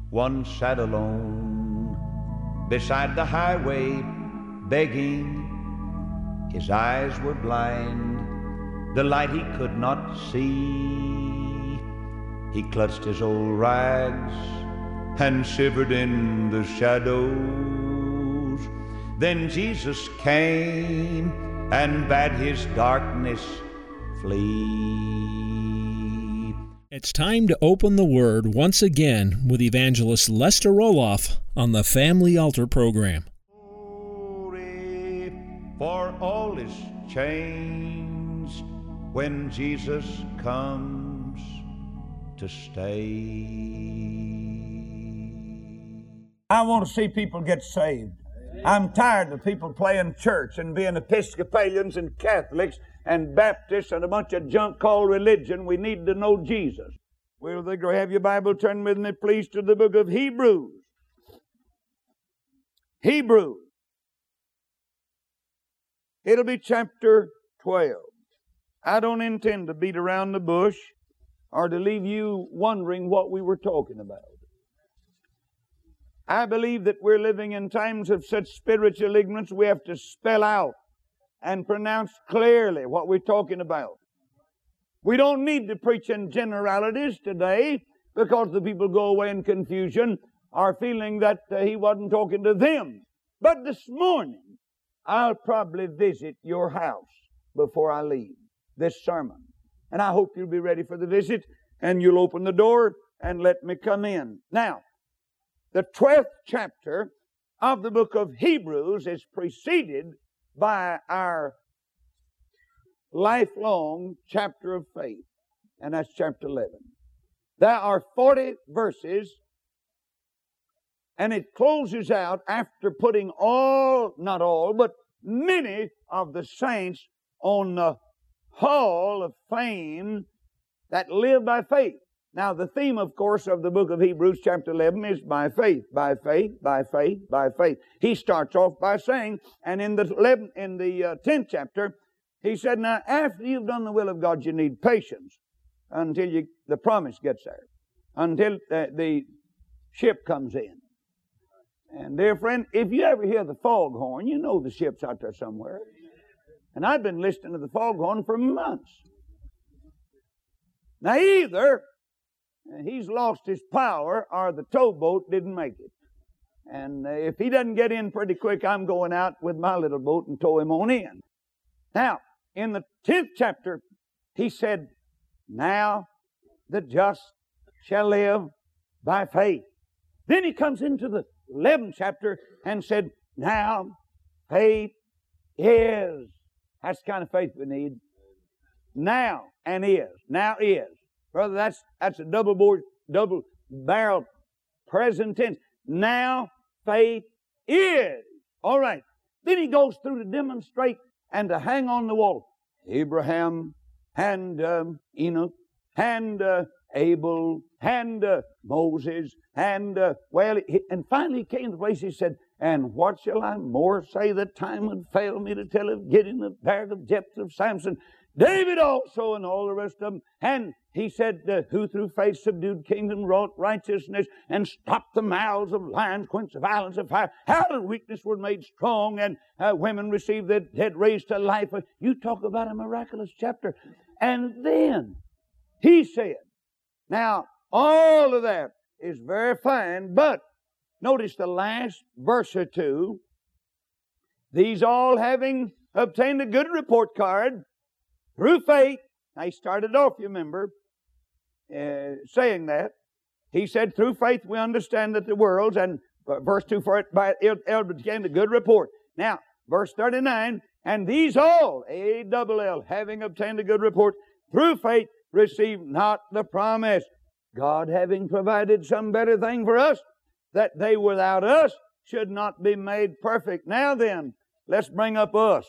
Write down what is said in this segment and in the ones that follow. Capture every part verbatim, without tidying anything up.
one sat alone beside the highway, begging. His eyes were blind, the light he could not see. He clutched his old rags and shivered in the shadows. Then Jesus came and bade his darkness flee. It's time to open the Word once again with Evangelist Lester Roloff on the Family Altar program. Glory, for all is changed when Jesus comes to stay. I want to see people get saved. I'm tired of people playing church and being Episcopalians and Catholics and Baptists and a bunch of junk called religion. We need to know Jesus. Will they have your Bible? Turn with me, please, to the book of Hebrews. Hebrews. It'll be chapter twelve. I don't intend to beat around the bush or to leave you wondering what we were talking about. I believe that we're living in times of such spiritual ignorance we have to spell out and pronounce clearly what we're talking about. We don't need to preach in generalities today because the people go away in confusion or feeling that uh, he wasn't talking to them. But this morning, I'll probably visit your house before I leave this sermon. And I hope you'll be ready for the visit and you'll open the door and let me come in. Now, the twelfth chapter of the book of Hebrews is preceded by our lifelong chapter of faith, and that's chapter eleven. There are forty verses, and it closes out after putting all, not all, but many of the saints on the hall of fame that live by faith. Now, the theme, of course, of the book of Hebrews, chapter eleven, is by faith, by faith, by faith, by faith. He starts off by saying, and in the eleventh, in the uh, tenth chapter, he said, now, after you've done the will of God, you need patience until you, the promise gets there, until the, the ship comes in. And, dear friend, if you ever hear the foghorn, you know the ship's out there somewhere. And I've been listening to the foghorn for months. Now, either he's lost his power or the towboat didn't make it. And uh, if he doesn't get in pretty quick, I'm going out with my little boat and tow him on in. Now, in the tenth chapter, he said, now the just shall live by faith. Then he comes into the eleventh chapter and said, now faith is. That's the kind of faith we need. Now and is. Now is. Brother, that's that's a double board, double barrel present tense. Now faith is. All right. Then he goes through to demonstrate and to hang on the wall. Abraham and um, Enoch and uh, Abel and uh, Moses and uh, well, he, and finally he came to the place he said, and what shall I more say? The time would fail me to tell of Gideon, of Barak, of Jephthah, of Samson, David also, and all the rest of them. And he said, uh, who through faith subdued kingdom, wrought righteousness, and stopped the mouths of lions, quenched the violence of fire. How the weakness were made strong, and uh, women received the dead raised to life. You talk about a miraculous chapter. And then he said, now all of that is very fine, but notice the last verse or two. These all having obtained a good report card through faith. Now he started off, you remember, uh, saying that. He said, through faith we understand that the worlds, and uh, verse two, for it by it obtained a good report. Now, verse thirty-nine, and these all, A double L, having obtained a good report, through faith received not the promise. God having provided some better thing for us, that they without us should not be made perfect. Now then, let's bring up us.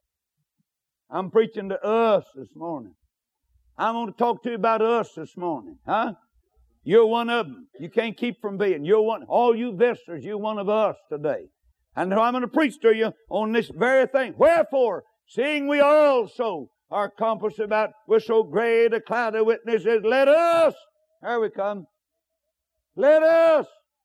I'm preaching to us this morning. I'm going to talk to you about us this morning. Huh? You're one of them. You can't keep from being. You're one. All you visitors, you're one of us today. And I'm going to preach to you on this very thing. Wherefore, seeing we also are compassed about with so great a cloud of witnesses, let us, here we come, let us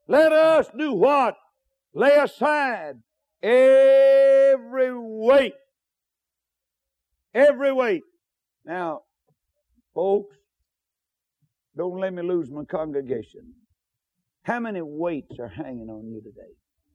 Let us do what? Lay aside every weight. Every weight. Now, folks, don't let me lose my congregation. How many weights are hanging on you today?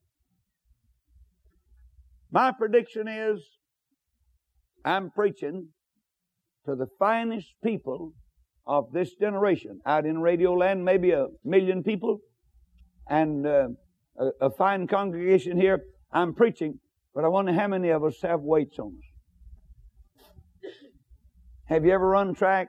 My prediction is I'm preaching to the finest people of this generation. Out in Radio Land, maybe a million people, and uh, a, a fine congregation here. I'm preaching, but I wonder how many of us have weights on us. Have you ever run track?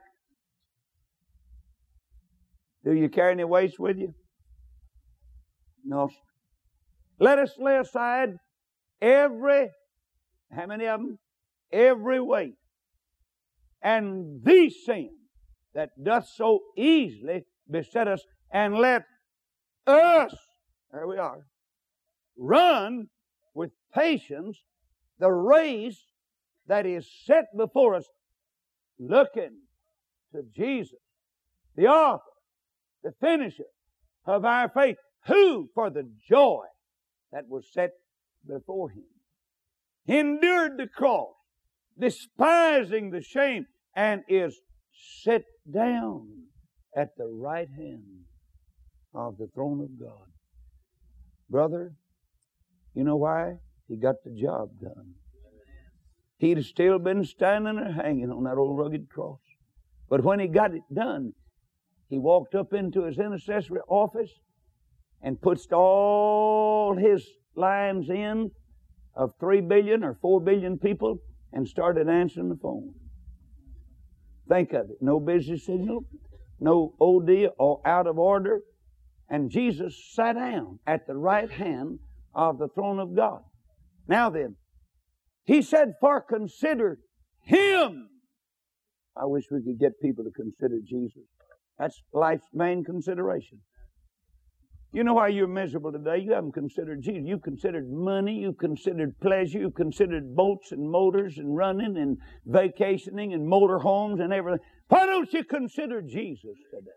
Do you carry any weights with you? No. Let us lay aside every, how many of them? Every weight. And the sin that doth so easily beset us, and let us, there we are, run with patience the race that is set before us, looking to Jesus, the author, the finisher of our faith, who, for the joy that was set before Him, endured the cross, despising the shame, and is set down at the right hand of the throne of God. Brother, you know why? He got the job done. He'd have still been standing there hanging on that old rugged cross. But when He got it done, He walked up into His intercessory office and puts all His lines in of three billion or four billion people and started answering the phone. Think of it. No busy signal, no O D or out of order. And Jesus sat down at the right hand of the throne of God. Now then, He said, for consider Him. I wish we could get people to consider Jesus. That's life's main consideration. You know why you're miserable today? You haven't considered Jesus. You've considered money. You've considered pleasure. You've considered boats and motors and running and vacationing and motor homes and everything. Why don't you consider Jesus today?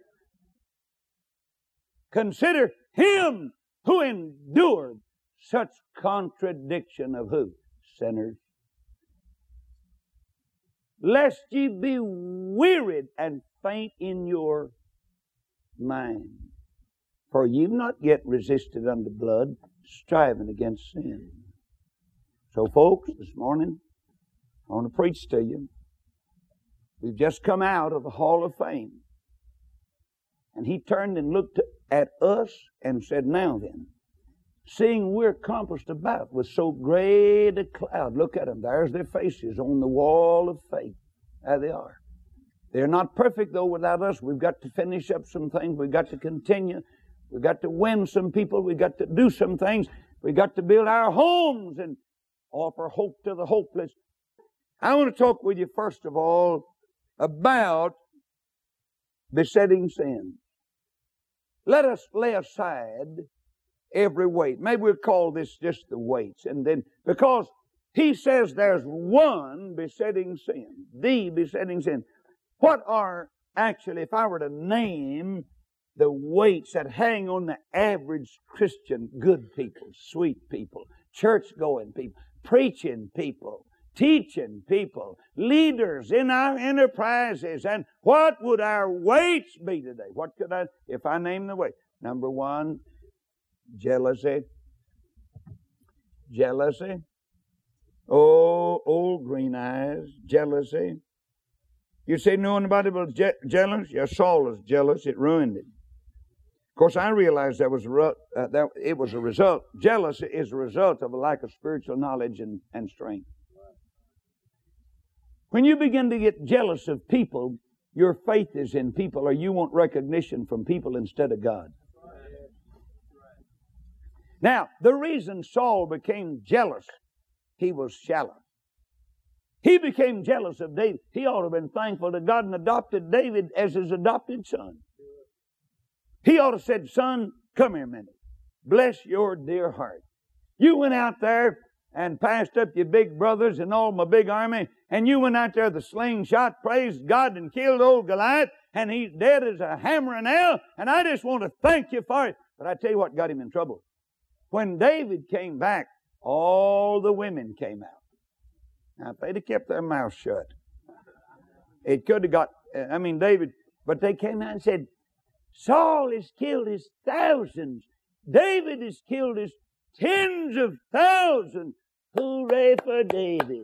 Consider Him who endured such contradiction of who? Sinners. Lest ye be wearied and faint in your mind. For you've not yet resisted unto blood, striving against sin. So folks, this morning, I want to preach to you. We've just come out of the Hall of Fame. And He turned and looked at us and said, now then, seeing we're compassed about with so great a cloud, look at them, there's their faces on the wall of faith. There they are. They're not perfect, though, without us. We've got to finish up some things. We've got to continue. We've got to win some people. We've got to do some things. We've got to build our homes and offer hope to the hopeless. I want to talk with you, first of all, about besetting sin. Let us lay aside every weight. Maybe we'll call this just the weights. And then, because He says there's one besetting sin, the besetting sin. What are, actually, if I were to name the weights that hang on the average Christian, good people, sweet people, church-going people, preaching people, teaching people, leaders in our enterprises, and what would our weights be today? What could I, if I name the weight? Number one, jealousy. Jealousy. Oh, old green eyes, jealousy. You say, know anybody was je- jealous? Yeah, Saul was jealous. It ruined him. Of course, I realized that was a re- uh, that it was a result. Jealousy is a result of a lack of spiritual knowledge and, and strength. When you begin to get jealous of people, your faith is in people, or you want recognition from people instead of God. Now, the reason Saul became jealous, he was shallow. He became jealous of David. He ought to have been thankful to God and adopted David as his adopted son. He ought to have said, son, come here a minute. Bless your dear heart. You went out there and passed up your big brothers and all my big army, and you went out there with the slingshot, praised God, and killed old Goliath, and he's dead as a hammer and nail, and I just want to thank you for it. But I tell you what got him in trouble. When David came back, all the women came out. Now, if they'd have kept their mouths shut, it could have got, I mean, David, but they came out and said, Saul has killed his thousands. David has killed his tens of thousands. Hooray for David.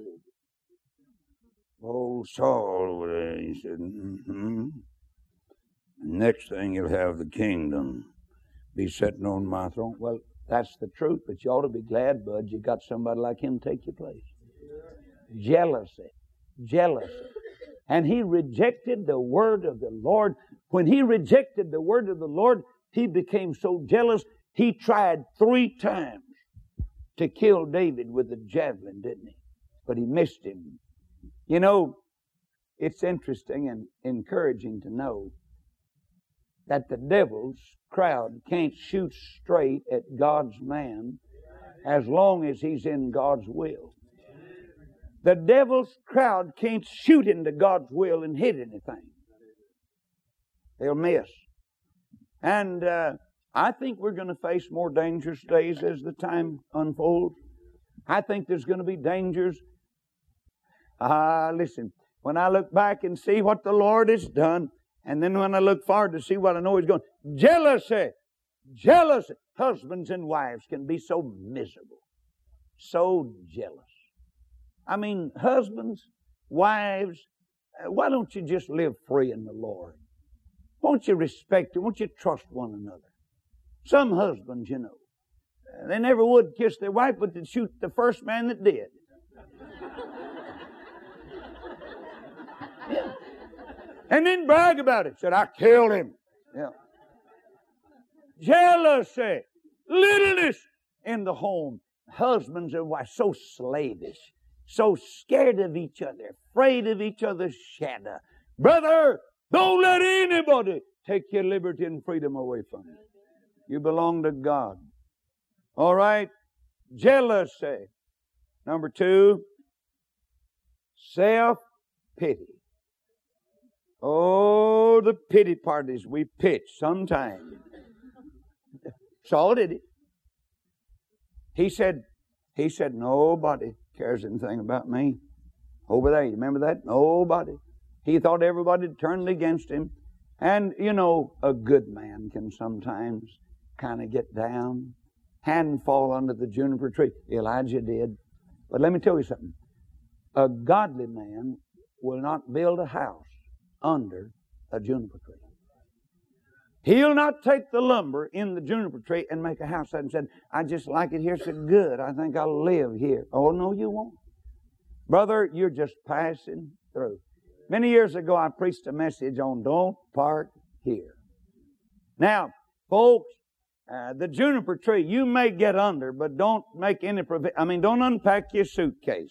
Oh, Saul over there, he said, mm-hmm. Next thing you'll have the kingdom be sitting on my throne. Well, that's the truth, but you ought to be glad, bud, you got somebody like him take your place. Jealousy. Jealousy. And he rejected the word of the Lord. When he rejected the word of the Lord, he became so jealous, he tried three times to kill David with a javelin, didn't he? But he missed him. You know, it's interesting and encouraging to know that the devil's crowd can't shoot straight at God's man as long as he's in God's will. The devil's crowd can't shoot into God's will and hit anything. They'll miss. And uh, I think we're going to face more dangerous days as the time unfolds. I think there's going to be dangers. Ah, uh, listen, when I look back and see what the Lord has done, and then when I look forward to see what I know He's going, jealousy, jealousy. Husbands and wives can be so miserable, so jealous. I mean, husbands, wives, why don't you just live free in the Lord? Won't you respect Him? Won't you trust one another? Some husbands, you know, they never would kiss their wife, but they'd shoot the first man that did. Yeah. And then brag about it. Said, I killed him. Yeah. Jealousy, littleness in the home. Husbands and wives so slavish, so scared of each other, afraid of each other's shadow. Brother, don't let anybody take your liberty and freedom away from you. You belong to God. All right? Jealousy. Number two, self-pity. Oh, the pity parties we pitch sometimes. Saul did it. He said, he said, nobody cares anything about me. Over there, you remember that? Nobody. He thought everybody had turned against him. And, you know, a good man can sometimes kind of get down and fall under the juniper tree. Elijah did. But let me tell you something. A godly man will not build a house under a juniper tree. He'll not take the lumber in the juniper tree and make a house out and say, I just like it here so good. I think I'll live here. Oh, no, you won't. Brother, you're just passing through. Many years ago, I preached a message on don't park here. Now, folks, uh, the juniper tree, you may get under, but don't make any provision. I mean, don't unpack your suitcase.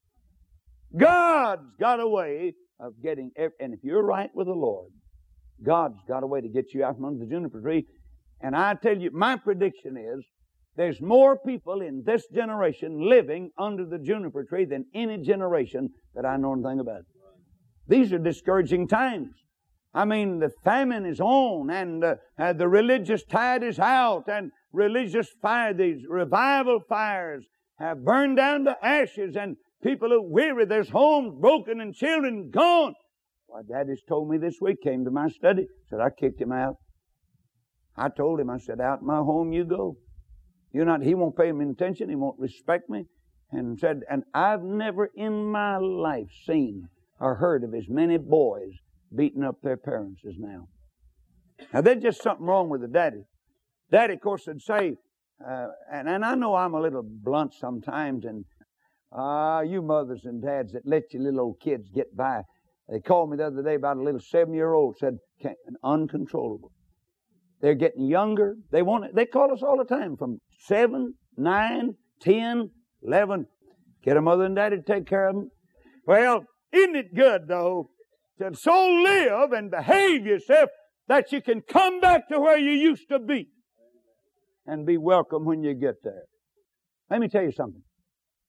God's got a way of getting, every, and if you're right with the Lord, God's got a way to get you out from under the juniper tree. And I tell you, my prediction is there's more people in this generation living under the juniper tree than any generation that I know anything about. These are discouraging times. I mean, the famine is on, and uh, uh, the religious tide is out, and religious fire, these revival fires have burned down to ashes, and people are weary. There's homes broken and children gone. Why, Daddy's told me this week, came to my study, said, I kicked him out. I told him, I said, out in my home you go. You're not, he won't pay me attention, he won't respect me. And said, and I've never in my life seen or heard of as many boys beating up their parents as now. Now, there's just something wrong with the daddy. Daddy, of course, would say, uh, and, and I know I'm a little blunt sometimes, and ah, uh, you mothers and dads that let your little old kids get by. They called me the other day about a little seven-year-old, said, uncontrollable. They're getting younger. They want it. They call us all the time from seven, nine, ten, eleven. Get a mother and daddy to take care of them. Well, isn't it good, though, to so live and behave yourself that you can come back to where you used to be and be welcome when you get there? Let me tell you something.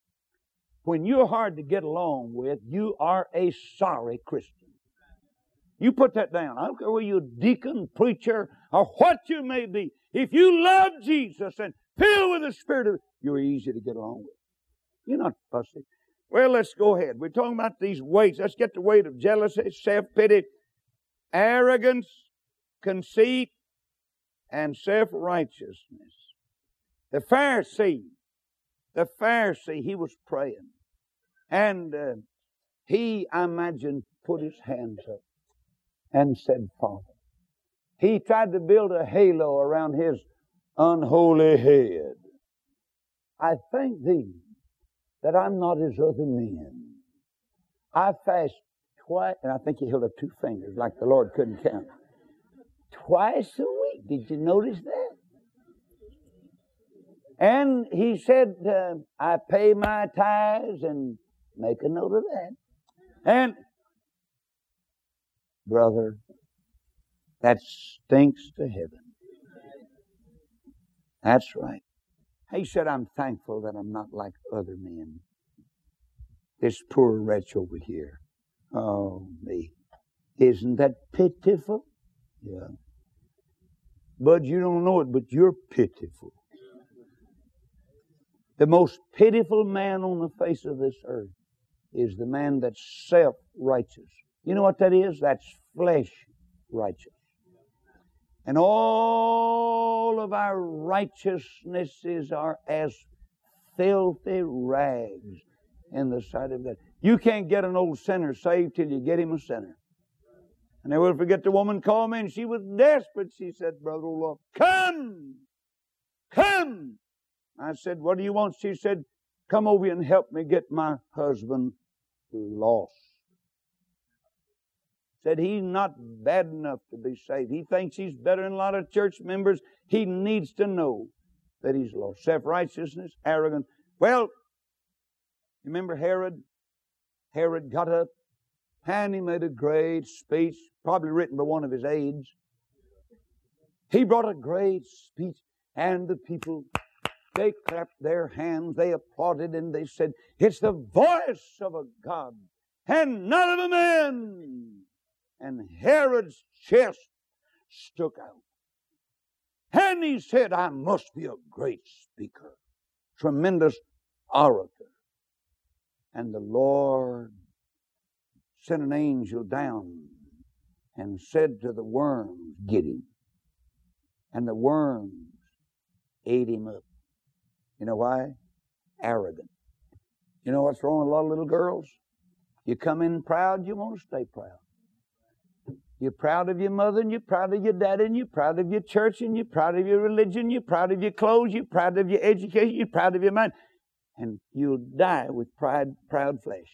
When you're hard to get along with, you are a sorry Christian. You put that down. I don't care whether you're a deacon, preacher, or what you may be. If you love Jesus and filled with the Spirit of, you're easy to get along with. You're not fussy. Well, let's go ahead. We're talking about these weights. Let's get the weight of jealousy, self-pity, arrogance, conceit, and self-righteousness. The Pharisee, the Pharisee, he was praying. And uh, he, I imagine, put his hands up and said, Father. He tried to build a halo around his unholy head. I thank thee that I'm not as other men. I fast twice, and I think he held up two fingers like the Lord couldn't count. Twice a week. Did you notice that? And he said, uh, I pay my tithes, and make a note of that. And, brother, that stinks to heaven. That's right. He said, I'm thankful that I'm not like other men. This poor wretch over here. Oh, me. Isn't that pitiful? Yeah. Bud, you don't know it, but you're pitiful. The most pitiful man on the face of this earth is the man that's self-righteous. You know what that is? That's flesh-righteous. And all of our righteousnesses are as filthy rags in the sight of God. You can't get an old sinner saved till you get him a sinner. And I will forget the woman called me and she was desperate. She said, Brother Olaf, come! Come! I said, what do you want? She said, come over and help me get my husband lost. Said he's not bad enough to be saved. He thinks he's better than a lot of church members. He needs to know that he's lost. Self-righteousness, arrogance. Well, you remember Herod? Herod got up and he made a great speech, probably written by one of his aides. He brought a great speech and the people, they clapped their hands, they applauded, and they said, it's the voice of a God and not of a man. And Herod's chest stuck out. And he said, I must be a great speaker, tremendous orator. And the Lord sent an angel down and said to the worms, get him. And the worms ate him up. You know why? Arrogant. You know what's wrong with a lot of little girls? You come in proud, you want to stay proud. You're proud of your mother, and you're proud of your daddy, and you're proud of your church, and you're proud of your religion, you're proud of your clothes, you're proud of your education, you're proud of your mind. And you'll die with pride, proud flesh.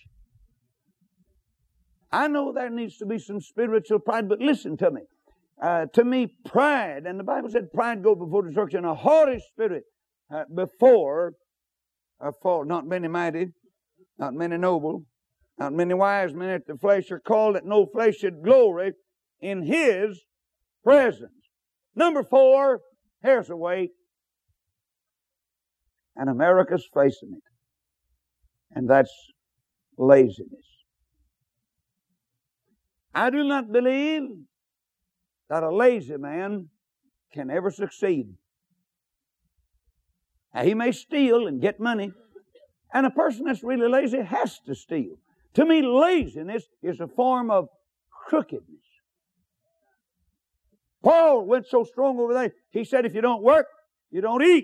I know there needs to be some spiritual pride, but listen to me. Uh, to me, pride, and the Bible said pride go before destruction, a haughty spirit uh, before a fall. Not many mighty, not many noble, not many wise men at the flesh are called, that no flesh should glory in His presence. Number four, here's a weight. And America's facing it. And that's laziness. I do not believe that a lazy man can ever succeed. Now, he may steal and get money. And a person that's really lazy has to steal. To me, laziness is a form of crookedness. Paul went so strong over there. He said, if you don't work, you don't eat.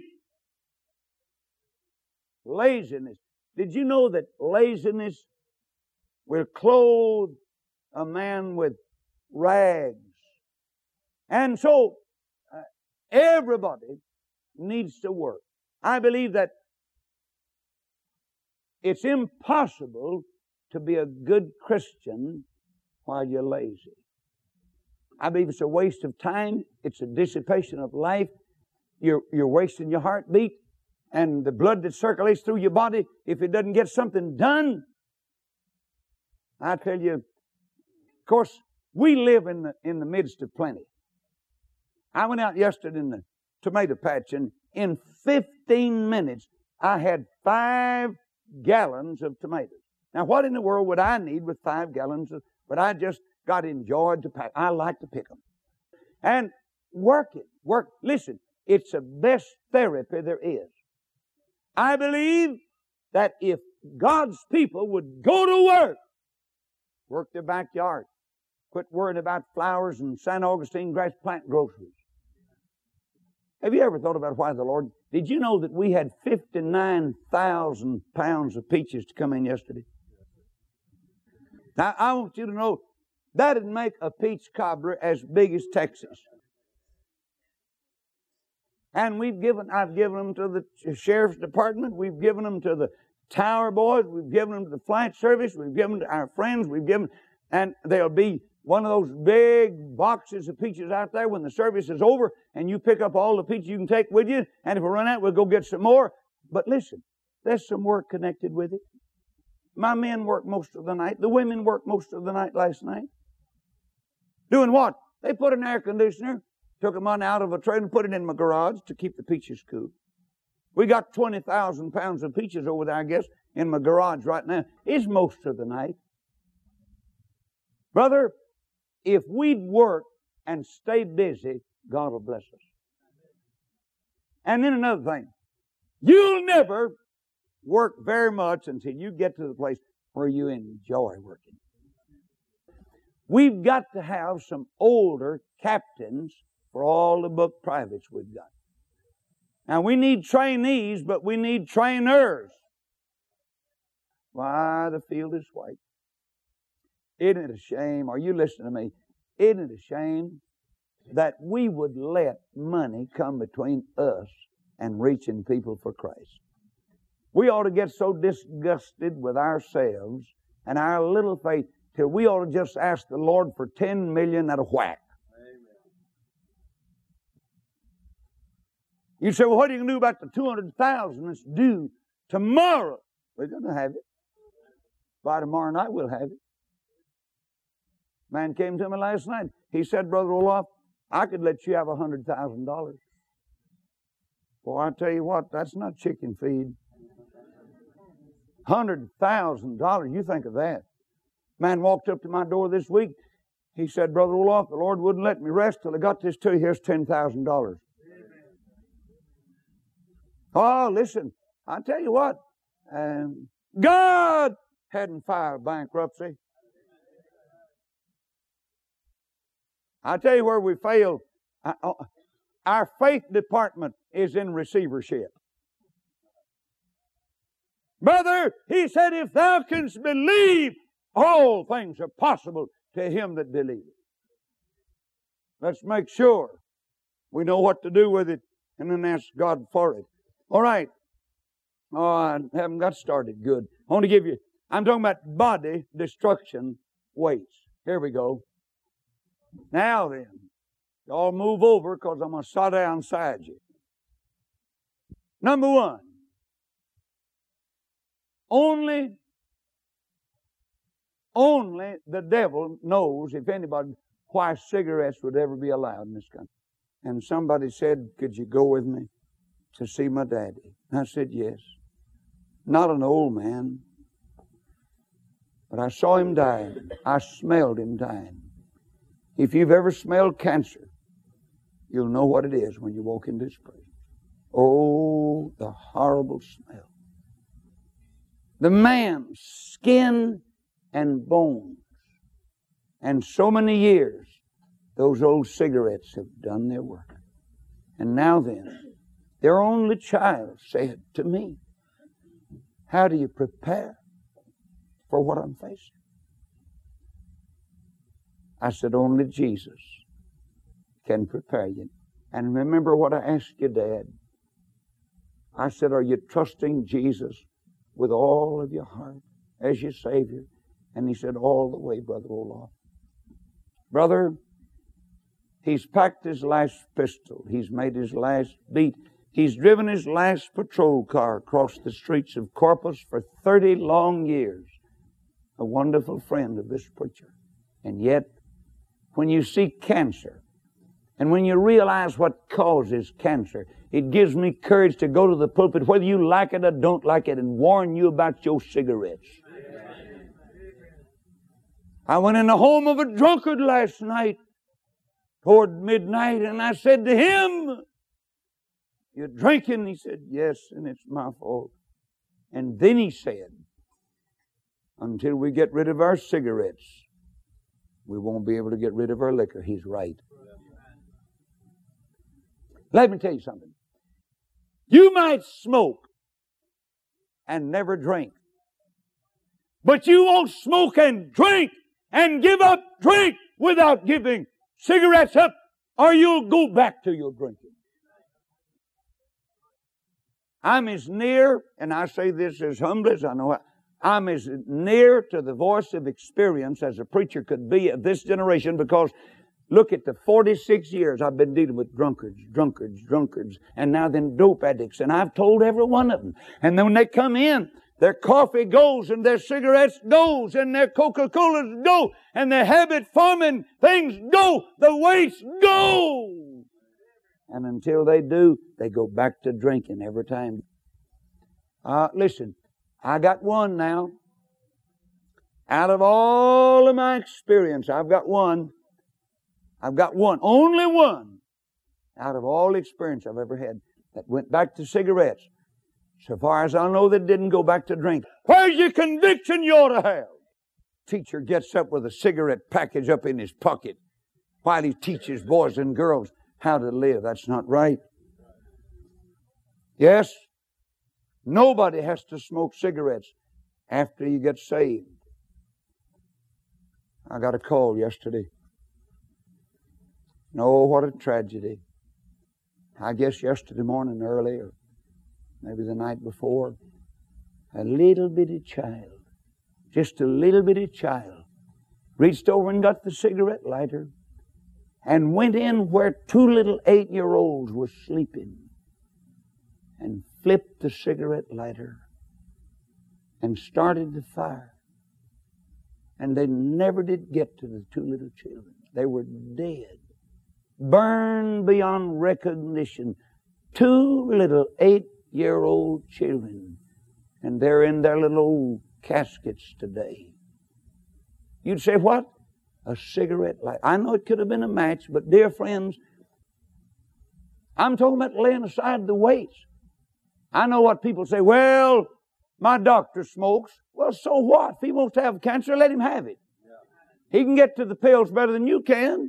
Laziness. Did you know that laziness will clothe a man with rags? And so, uh, everybody needs to work. I believe that it's impossible to be a good Christian while you're lazy. I believe it's a waste of time. It's a dissipation of life. You're, you're wasting your heartbeat and the blood that circulates through your body. If it doesn't get something done, I tell you, of course, we live in the, in the midst of plenty. I went out yesterday in the tomato patch, and in fifteen minutes, I had five gallons of tomatoes. Now, what in the world would I need with five gallons of, but I just, got enjoyed to pack. I like to pick them. And work it. Work. Listen, it's the best therapy there is. I believe that if God's people would go to work, work their backyard, quit worrying about flowers and Saint Augustine grass plant groceries. Have you ever thought about why the Lord... Did you know that we had fifty-nine thousand pounds of peaches to come in yesterday? Now, I want you to know, that would make a peach cobbler as big as Texas. And we've given, I've given them to the sheriff's department, we've given them to the tower boys, we've given them to the flight service, we've given them to our friends, we've given, and there'll be one of those big boxes of peaches out there when the service is over, and you pick up all the peaches you can take with you, and if we run out, we'll go get some more. But listen, there's some work connected with it. My men worked most of the night. The women worked most of the night last night. Doing what? They put an air conditioner, took them on out of a trailer and put it in my garage to keep the peaches cool. We got twenty thousand pounds of peaches over there, I guess, in my garage right now. It's most of the night. Brother, if we'd work and stay busy, God will bless us. And then another thing. You'll never work very much until you get to the place where you enjoy working. We've got to have some older captains for all the book privates we've got. Now, we need trainees, but we need trainers. Why, the field is white. Isn't it a shame? Are you listening to me? Isn't it a shame that we would let money come between us and reaching people for Christ? We ought to get so disgusted with ourselves and our little faith till we ought to just ask the Lord for ten million at a whack. You say, well, what are you going to do about the two hundred thousand that's due tomorrow? We're going to have it. By tomorrow night, we'll have it. Man came to me last night. He said, Brother Olaf, I could let you have one hundred thousand dollars. Well, I tell you what, that's not chicken feed. one hundred thousand dollars, you think of that. Man walked up to my door this week. He said, Brother Olaf, the Lord wouldn't let me rest till I got this to you. Here's ten thousand dollars. Oh, listen, I tell you what, um, God hadn't filed bankruptcy. I tell you where we failed. Our faith department is in receivership. Brother, he said, if thou canst believe, all things are possible to him that believeth. Let's make sure we know what to do with it and then ask God for it. All right. Oh, I haven't got started good. I want to give you, I'm talking about body destruction weights. Here we go. Now then, y'all move over because I'm going to sit down beside you. Number one, only, only the devil knows, if anybody, why cigarettes would ever be allowed in this country. And somebody said, could you go with me to see my daddy? And I said, yes. Not an old man, but I saw him dying. I smelled him dying. If you've ever smelled cancer, you'll know what it is when you walk into this place. Oh, the horrible smell. The man's skin and bones. And so many years, those old cigarettes have done their work. And now then, their only child said to me, how do you prepare for what I'm facing? I said, only Jesus can prepare you. And remember what I asked you, Dad. I said, are you trusting Jesus with all of your heart as your Savior? And he said, all the way, Brother Olaf. Brother, he's packed his last pistol. He's made his last beat. He's driven his last patrol car across the streets of Corpus for thirty long years. A wonderful friend of this preacher. And yet, when you see cancer, and when you realize what causes cancer, it gives me courage to go to the pulpit, whether you like it or don't like it, and warn you about your cigarettes. I went in the home of a drunkard last night toward midnight, and I said to him, "You're drinking?" He said, "Yes, and it's my fault." And then he said, "Until we get rid of our cigarettes, we won't be able to get rid of our liquor." He's right. Let me tell you something. You might smoke and never drink, but you won't smoke and drink and give up drink without giving cigarettes up, or you'll go back to your drinking. I'm as near, and I say this as humbly as I know, I'm as near to the voice of experience as a preacher could be of this generation, because look at the forty-six years I've been dealing with drunkards, drunkards, drunkards, and now then dope addicts, and I've told every one of them. And then when they come in, their coffee goes, and their cigarettes goes, and their Coca-Colas go, and their habit-forming things go, the weights go. And until they do, they go back to drinking every time. Uh, listen, I got one now. Out of all of my experience, I've got one. I've got one, only one, out of all the experience I've ever had that went back to cigarettes. So far as I know, that didn't go back to drink. Where's your conviction you ought to have? Teacher gets up with a cigarette package up in his pocket while he teaches boys and girls how to live. That's not right. Yes, nobody has to smoke cigarettes after you get saved. I got a call yesterday. No, what a tragedy. I guess yesterday morning early, or maybe the night before, a little bitty child, just a little bitty child, reached over and got the cigarette lighter and went in where two little eight-year-olds were sleeping and flipped the cigarette lighter and started the fire. And they never did get to the two little children. They were dead, burned beyond recognition. Two little eight-year-old children, and they're in their little old caskets today. You'd say, what? A cigarette lighter. I know it could have been a match, but dear friends, I'm talking about laying aside the weights. I know what people say, well, my doctor smokes. Well, so what? If he wants to have cancer, let him have it. He can get to the pills better than you can.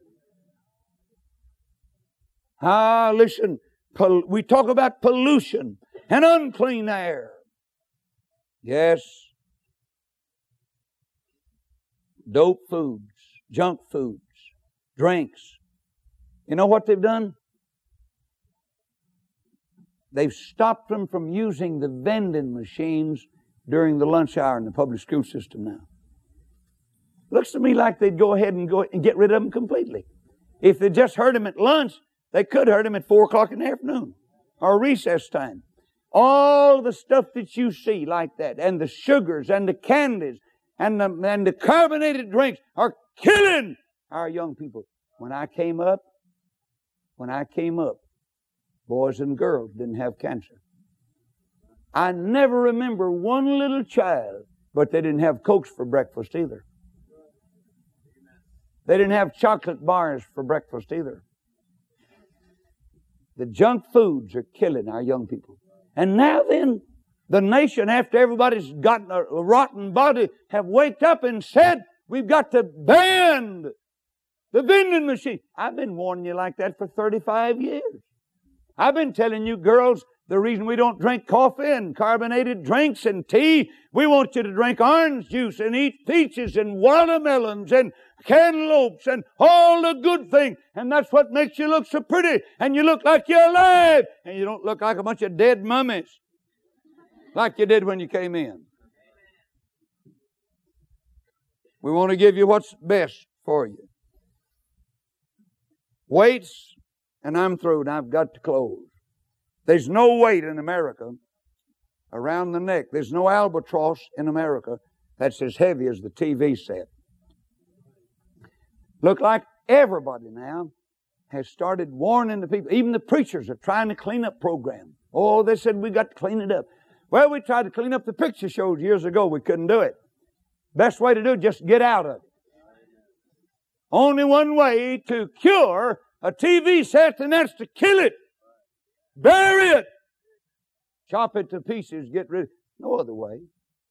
Ah, listen, pol- we talk about pollution and unclean air. Yes. Dope foods, junk foods, drinks. You know what they've done? They've stopped them from using the vending machines during the lunch hour in the public school system now. Looks to me like they'd go ahead and go and get rid of them completely. If they just heard them at lunch, they could hurt him at four o'clock in the afternoon or recess time. All the stuff that you see like that, and the sugars and the candies and the, and the carbonated drinks are killing our young people. When I came up, when I came up, boys and girls didn't have cancer. I never remember one little child, but they didn't have Cokes for breakfast either. They didn't have chocolate bars for breakfast either. The junk foods are killing our young people. And now then, the nation, after everybody's gotten a, a rotten body, have waked up and said, we've got to ban the vending machine. I've been warning you like that for thirty-five years. I've been telling you girls, the reason we don't drink coffee and carbonated drinks and tea, we want you to drink orange juice and eat peaches and watermelons and cantaloupes and all the good things. And that's what makes you look so pretty. And you look like you're alive. And you don't look like a bunch of dead mummies like you did when you came in. We want to give you what's best for you. Weights, and I'm through, and I've got to close. There's no weight in America around the neck. There's no albatross in America that's as heavy as the T V set. Look like everybody now has started warning the people. Even the preachers are trying to clean up program. Oh, they said we got to clean it up. Well, we tried to clean up the picture shows years ago. We couldn't do it. Best way to do it, just get out of it. Only one way to cure a T V set, and that's to kill it. Bury it. Chop it to pieces, get rid of it. No other way.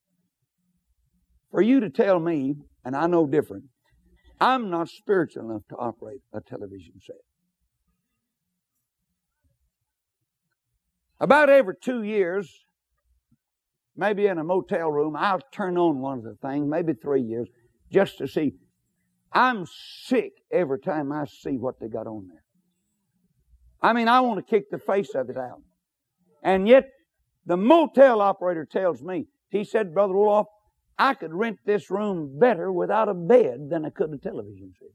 For you to tell me, and I know different, I'm not spiritual enough to operate a television set. About every two years, maybe in a motel room, I'll turn on one of the things, maybe three years, just to see. I'm sick every time I see what they got on there. I mean, I want to kick the face of it out. And yet, the motel operator tells me, he said, Brother Roloff, I could rent this room better without a bed than I could a television set.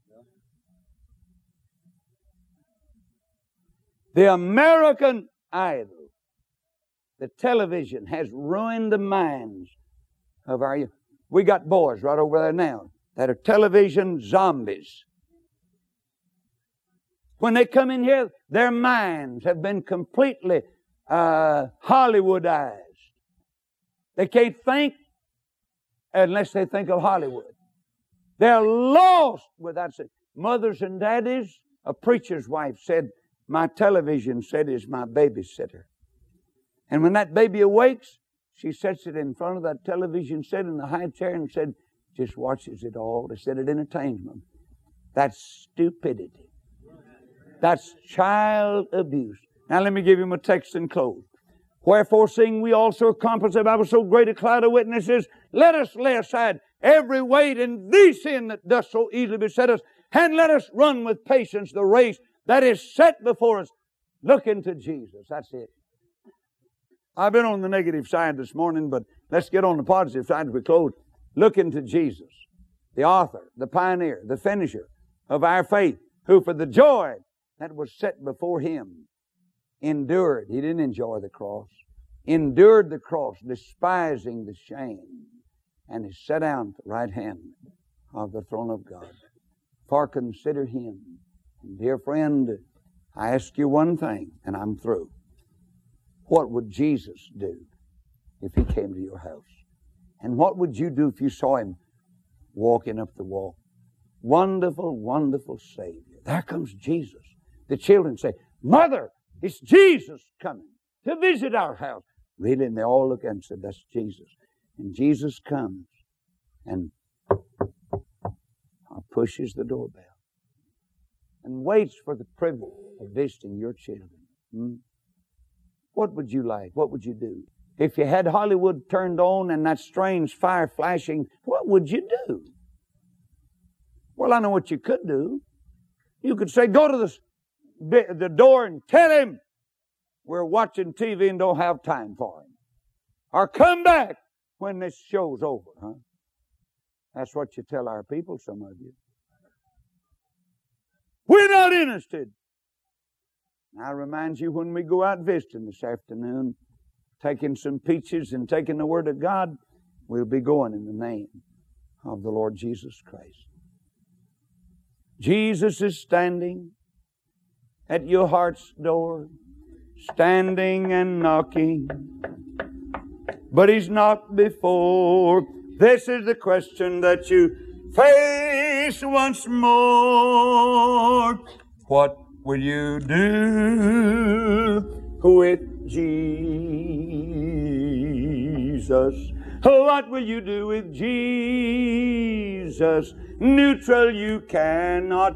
The American Idol, the television, has ruined the minds of our youth. We got boys right over there now that are television zombies. When they come in here, their minds have been completely uh, Hollywoodized. They can't think unless they think of Hollywood. They're lost without saying. Mothers and daddies, a preacher's wife said, my television set is my babysitter. And when that baby awakes, she sets it in front of that television set in the high chair and said, just watches it all. They said it entertains them. That's stupidity. That's child abuse. Now let me give you my text and close. Wherefore, seeing we also accomplish about so great a cloud of witnesses, let us lay aside every weight and the sin that doth so easily beset us, and let us run with patience the race that is set before us. Look into Jesus. That's it. I've been on the negative side this morning, but let's get on the positive side as we close. Look into Jesus, the author, the pioneer, the finisher of our faith, who for the joy that was set before Him endured. He didn't enjoy the cross. Endured the cross, despising the shame, and is set down at the right hand of the throne of God. For consider Him. And dear friend, I ask you one thing, and I'm through. What would Jesus do if He came to your house? And what would you do if you saw Him walking up the walk? Wonderful, wonderful Savior. There comes Jesus. The children say, Mother, it's Jesus coming to visit our house. Really? And they all look and said, that's Jesus. And Jesus comes and pushes the doorbell and waits for the privilege of visiting your children. Hmm? What would you like? What would you do? If you had Hollywood turned on and that strange fire flashing, what would you do? Well, I know what you could do. You could say, go to the, the door and tell him we're watching T V and don't have time for him. Or come back when this show's over, huh? That's what you tell our people, some of you. We're not interested. I remind you when we go out visiting this afternoon, taking some peaches and taking the Word of God, we'll be going in the name of the Lord Jesus Christ. Jesus is standing at your heart's door, standing and knocking, but He's knocked before. This is the question that you face once more. What will you do with Jesus? What will you do with Jesus? Neutral you cannot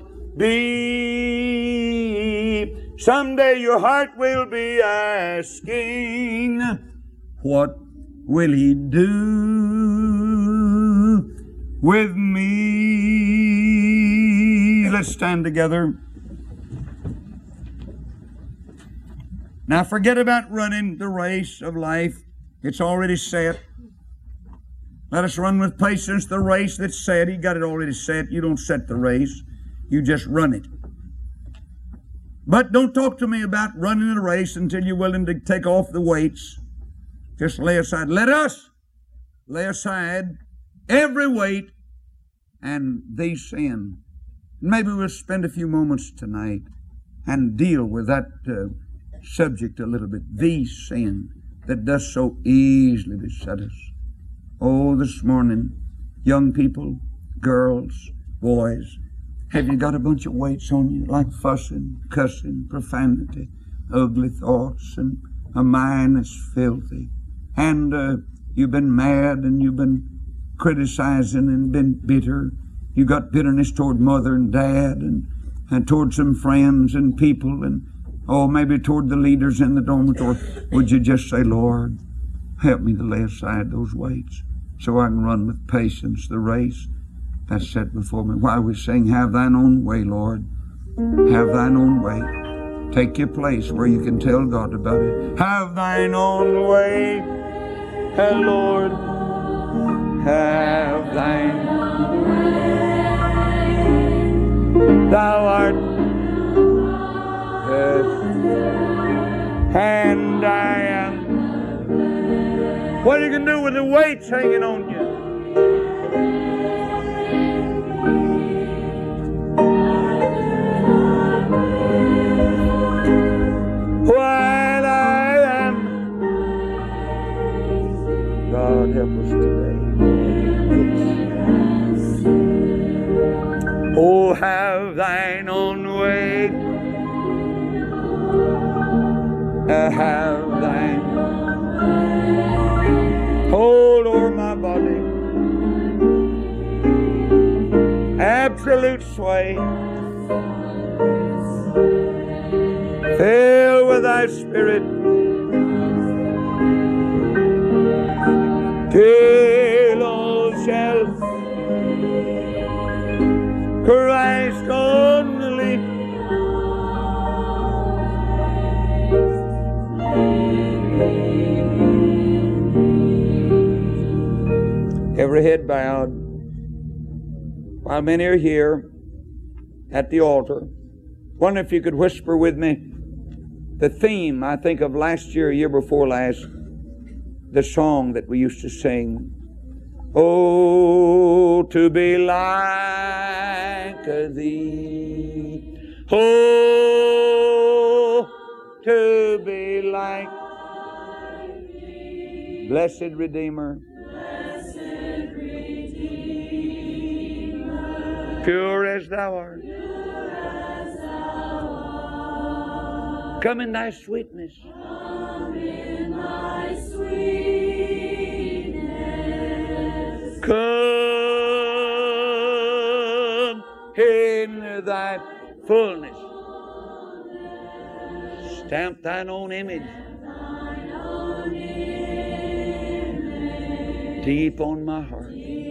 be. Someday your heart will be asking, what will He do with me? Let's stand together. Now forget about running the race of life. It's already set. Let us run with patience the race that's set. He got it already set. You don't set the race. You just run it. But don't talk to me about running the race until you're willing to take off the weights. Just lay aside. Let us lay aside every weight and the sin. Maybe we'll spend a few moments tonight and deal with that uh, subject a little bit. The sin that does so easily beset us. Oh, this morning, Young people, girls, boys, have you got a bunch of weights on you, like fussing, cussing, profanity, ugly thoughts, and a mind that's filthy? And uh, you've been mad, and you've been criticizing and been bitter. You got bitterness toward mother and dad, and, and toward some friends and people, and oh, maybe toward the leaders in the dormitory. Would you just say, Lord, help me to lay aside those weights so I can run with patience the race that's set before me? While we sing, have thine own way, Lord. Have thine own way. Take your place where you can tell God about it. Have thine own way, and Lord, have thine way. Thou art yes, and I am. What are you going to do with the weights hanging on you? While I am, God help us today. Oh, have thine own way. Uh, have thine hold over my body. Absolute sway. Fill with thy spirit till all shall Christ only. Every head bowed. While many are here at the altar, wonder if you could whisper with me the theme, I think, of last year, year before last, the song that we used to sing. Oh, to be like thee. Oh, to be like thee. Blessed Redeemer. Blessed Redeemer. Pure as thou art. Come in thy sweetness. Come in thy sweetness. Come in thy fullness. Stamp thine own image. Deep on my heart.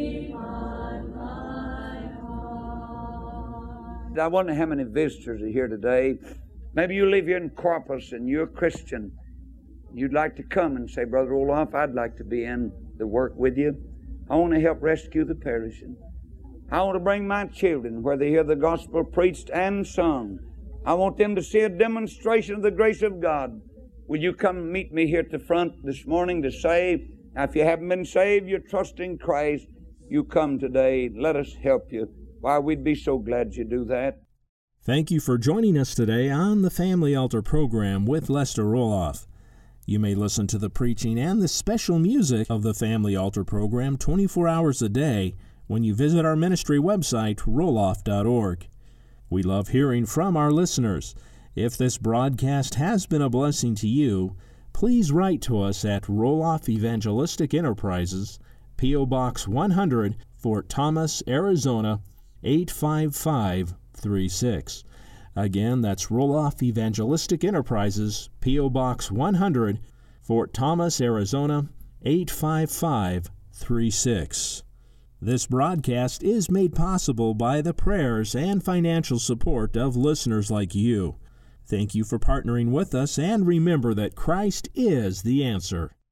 I wonder how many visitors are here today. Maybe you live here in Corpus and you're a Christian. You'd like to come and say, Brother Roloff, I'd like to be in the work with you. I want to help rescue the perishing. I want to bring my children where they hear the gospel preached and sung. I want them to see a demonstration of the grace of God. Will you come meet me here at the front this morning to say, now if you haven't been saved, you're trusting Christ, you come today. Let us help you. Why, we'd be so glad you do that. Thank you for joining us today on the Family Altar program with Lester Roloff. You may listen to the preaching and the special music of the Family Altar program twenty-four hours a day when you visit our ministry website, roloff dot org. We love hearing from our listeners. If this broadcast has been a blessing to you, please write to us at Roloff Evangelistic Enterprises, P O. Box one hundred, Fort Thomas, Arizona, eight five five three six. Again, that's Roloff Evangelistic Enterprises, P O. Box one hundred, Fort Thomas, Arizona, eight five five three six. This broadcast is made possible by the prayers and financial support of listeners like you. Thank you for partnering with us, and remember that Christ is the answer.